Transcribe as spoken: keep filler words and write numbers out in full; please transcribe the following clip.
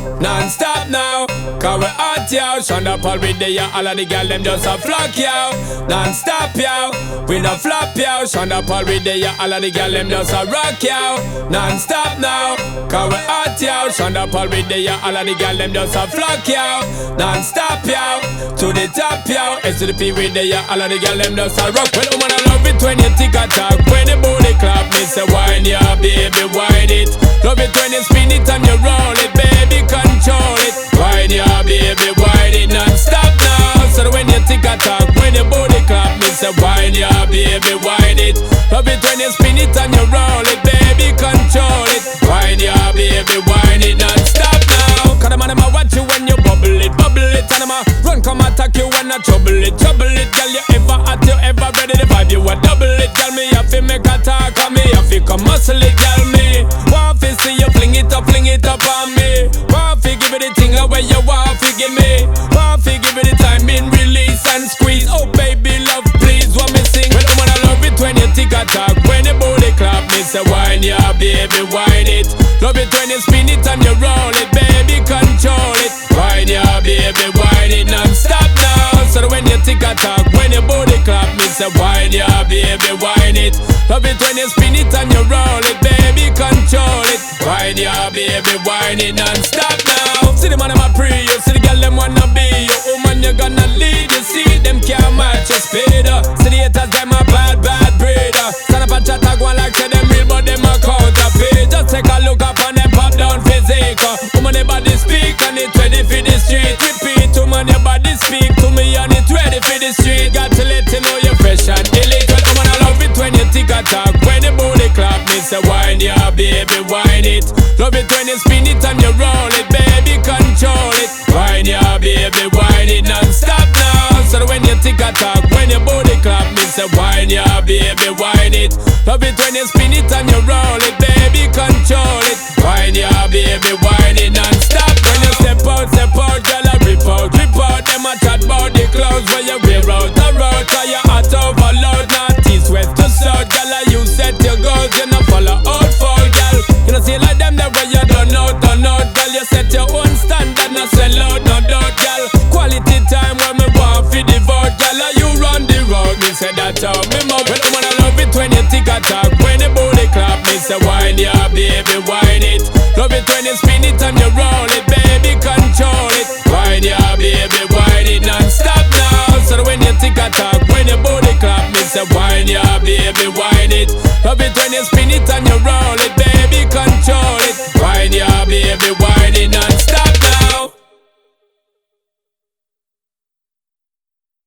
non-stop now. Cause we hot yo, Shonda Paul with the yo. All of the girl them just a flock yo, non-stop yo. We no flop yo, Shonda Paul with the yo. All of the girl them just a rock yo, non-stop now. Cause we hot yo, Shonda Paul with the yo. All of the girl them just a flock yo, non-stop yo. To the top yo, S to the P with the yo. All of the girl them just a rock. Well, woman I love it when you tick a talk. When the booty clap, me say wine ya, baby wine it. Love it when you spin it and you roll it, baby control it. Wine ya, baby wine it non-stop now. So when you tick a talk, when the booty clap, me say wine ya, baby wine it. Love it when you spin it and you roll it, baby control it. Wine ya, baby wine it non-stop now. Cause the man them a watch you when you bubble it, bubble it. And them a run come attack you when I trouble it, trouble it. Girl you ever hot, you ever ready to vibe, you a double it. Girl me have to make a talk on me, have to come muscle it. Girl me want to see you fling it up, fling it up on me. Want to give it the thing away you want to give me. Want to give it the time in release and squeeze. Oh baby love please, want me sing. Well woman I love it when you tick a talk. When the booty clap, me say wine ya, baby wine it. Love it when you spin it and you roll it, baby control it. Wine ya, baby wine it non-stop now. So when you tick a talk, when your booty clap, me say wine ya, baby wine it. Love it when you spin it and you roll it, baby control it. Wine ya, baby wine it non-stop now. See the man them a pray you, see the girl them wanna be you. Woman you gonna lead, you see them can't match your speed. See the haters them a bad bad breeder. Stand up and chat a go like say them real but them a counterfeit. Just take a look up and them pop down physical. Woman your body speak and it ready for the street. Repeat, woman your body speak to me and it ready for the street. Got to let you know you're fresh and illegal. Woman I love it when you tick a talk. When the booty clap, me say wine ya, baby wine it. Love it when you spin it and you roll it, baby control it. Wine ya, baby wine it non-stop now. So when you tick a talk, when your booty clap, me say wine ya, baby wine it. Love it when you spin it and you roll it, baby control it. Wine ya, baby wine it non-stop. When you step out, step out, girl I rip out, rip out. Them a chat about the clouds where you wear out the road. Cause you hot overload, north east, west to south. Girl I you set your goals, you no follow out fall, girl. You know see like them that way you don't know, don't know, girl. You set your own standard, no sell out, no doubt, girl. Quality time when me want for the vote, girl. You run the road, me say that how me mouth. Well, woman I love it when you tick a talk. When the booty clap, me say wine ya, baby wine it. Love it when you spin it and you roll it, baby control it. Wine ya, baby wine it non-stop now. So when you tick a talk, when your booty clap, me say wine ya, baby wine it. Love it when you spin it and you roll it, baby control it. Wine ya, baby wine it.